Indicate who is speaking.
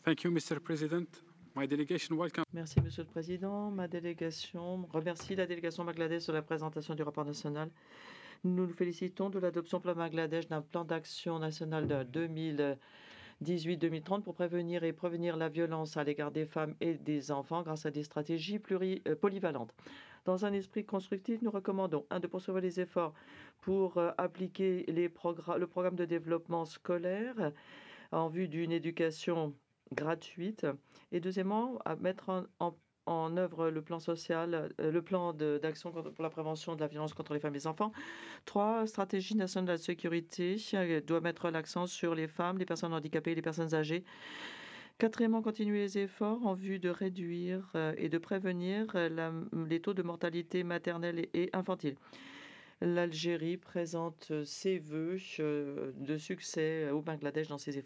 Speaker 1: Thank you, Mr. President. My delegation welcome.
Speaker 2: Merci, Monsieur le Président. Ma délégation remercie la délégation Bangladesh sur la présentation du rapport national. Nous nous félicitons de l'adoption par le Bangladesh d'un plan d'action national de 2018-2030 pour prévenir et prévenir la violence à l'égard des femmes et des enfants grâce à des stratégies polyvalentes. Dans un esprit constructif, nous recommandons de poursuivre les efforts pour appliquer le programme de développement scolaire en vue d'une éducation gratuite et deuxièmement, à mettre en œuvre le plan social, le plan d'action pour la prévention de la violence contre les femmes et les enfants. 3, stratégie nationale de sécurité doit mettre l'accent sur les femmes, les personnes handicapées et les personnes âgées. Quatrièmement, continuer les efforts en vue de réduire et de prévenir les taux de mortalité maternelle et infantile. L'Algérie présente ses vœux de succès au Bangladesh dans ses efforts.